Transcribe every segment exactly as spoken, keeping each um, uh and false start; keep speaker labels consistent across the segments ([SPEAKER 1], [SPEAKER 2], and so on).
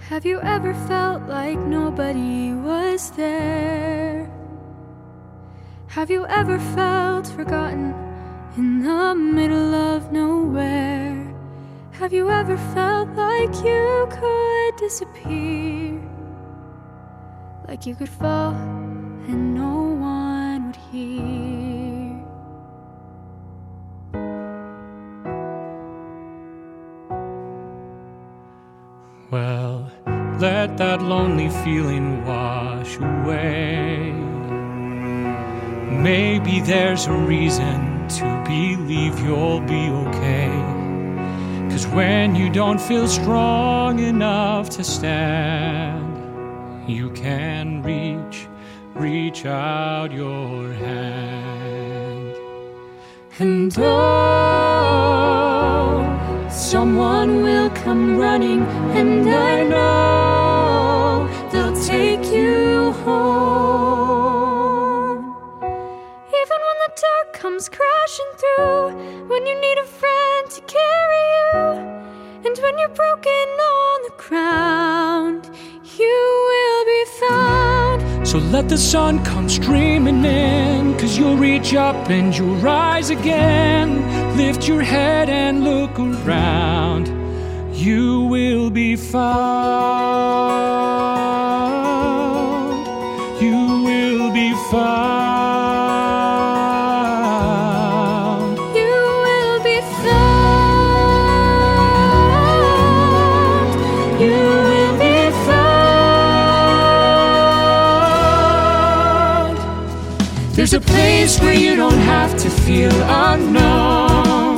[SPEAKER 1] Have you ever felt like nobody was there? Have you ever felt forgotten in the middle of nowhere? Have you ever felt like you could disappear? Like you could fall and no one would hear?
[SPEAKER 2] Well, let that lonely feeling wash away. Maybe there's a reason to believe you'll be okay. 'Cause when you don't feel strong enough to stand, you can reach, reach out your hand. And oh, someone will come running, and I know they'll take you home. Even when the dark comes crashing through, when you need a friend to carry you, and when you're broken on the ground, you will be found. So let the sun come streaming in, 'cause you'll reach up and you'll rise again. Lift your head and look around, you will be found. You will be found. You will be found. You will be found. There's a place where you don't have to feel unknown.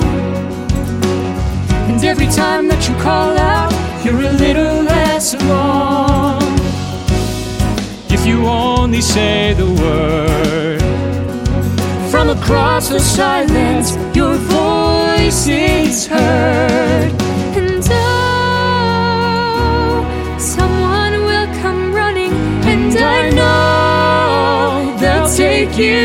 [SPEAKER 2] And every time that you call out, you're a little less alone. If you only say the word, from across the silence, your voice is heard. And oh, someone will come running, and I know they'll take you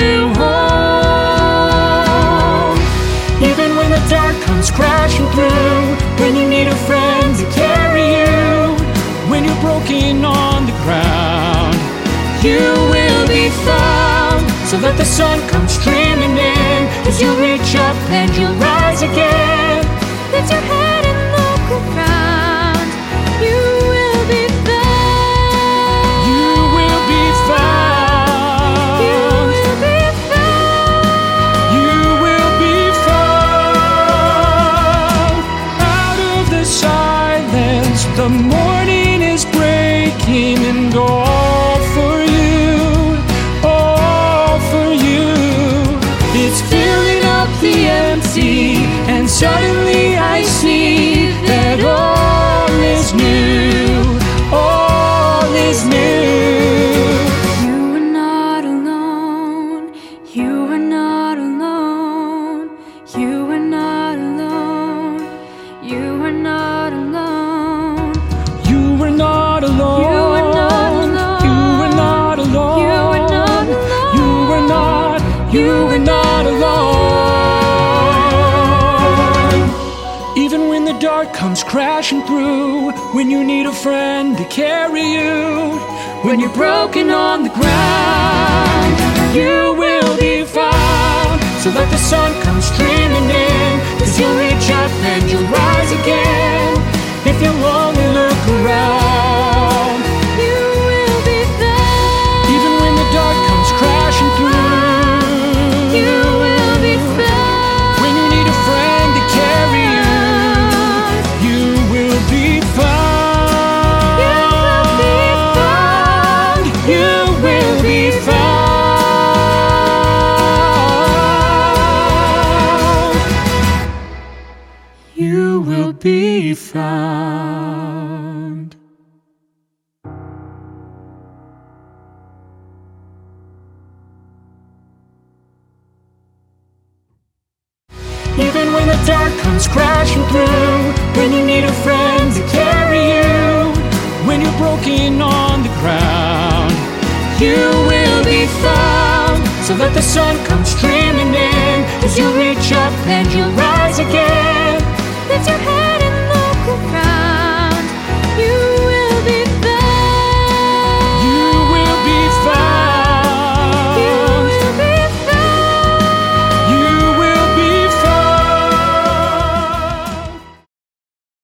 [SPEAKER 2] home. Even when the dark comes crashing through, when you need a friend to carry you, when you're broken on the ground, you will be found. So let the sun come streaming in, as you reach up and you rise again. Lift your head and look around, you will be found. You will be found. You will be found. You will be found. Out of the silence, the morning is breaking, and all for you, all for you. It's filling up the empty, and suddenly I see that all is new, all is new. You are not alone, you are not alone, you are not alone, you are not alone. You are not alone. You are not alone. You are not alone. You are not alone. You are not. You are not alone. Even when the dark comes crashing through, when you need a friend to carry you, when you're broken on the ground, you will be found. So let the sun come streaming in, 'cause you'll reach up and you'll rise again. If you only look around, you will be found. Even when the dark comes crashing through, you will be found. When you need a friend to carry you, you will be found. You will be found. You will be found. You will be found. Even when the dark comes crashing through, when you need a friend to carry you, when you're broken on the ground, you will be found. So let the sun come streaming in, as you reach up and you rise again. Lift your head